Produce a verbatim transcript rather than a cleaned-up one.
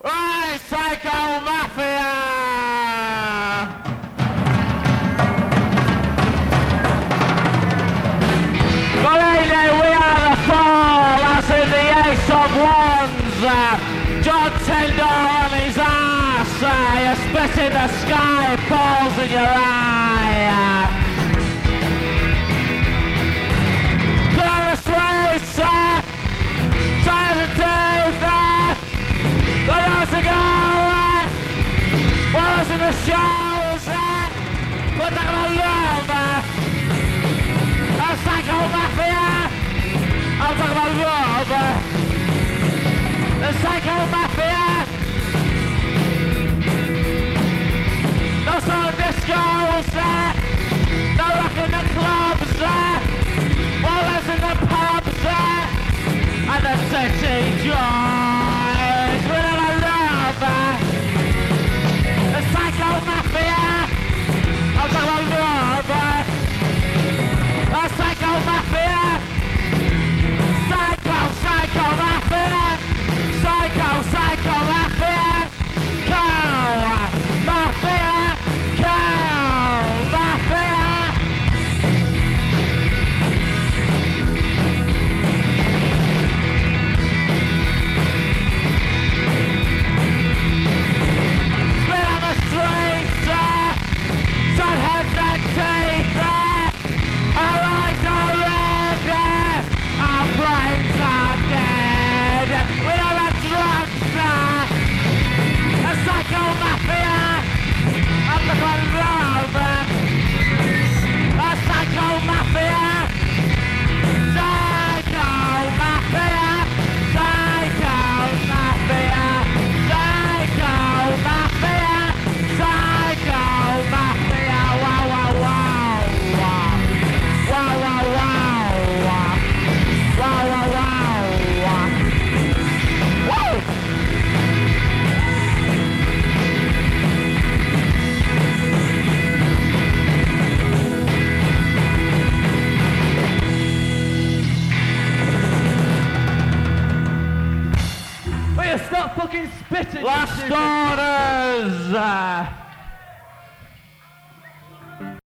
Right, Psycho Mafia! Believe me, we are the fall, as in the ace of wands. Uh, John Tendor on his ass, uh, you spit in the sky, balls in your eye. Uh, Clear the streets, uh, try to take that. The years ago, uh, while I was in the shows, uh, but I'm gonna love, uh, a Psycho Mafia. I'm talking about love, uh, the Psycho Mafia. No solo discos, uh, no rock in the clubs, uh, while I was in the pubs, uh, and the city joys. The Psycho Mafia, I'm talking about love. The Psycho Mafia, Psycho, Psycho Mafia, Psycho, Psycho Mafia, Cow Mafia, Cow Mafia. Sun has that teeth, our eyes are red, our brains are dead. We are the drugs, a Psycho Mafia, I'm the one love, a Psycho Mafia, Psycho Mafia, Psycho Mafia, Psycho Mafia, Psycho Mafia. Wow, wow, wow, wow. Wow, wow, wow, wow. Wow, wow, wow, wow. Woo! Will you stop fucking spitting? Last orders! Uh,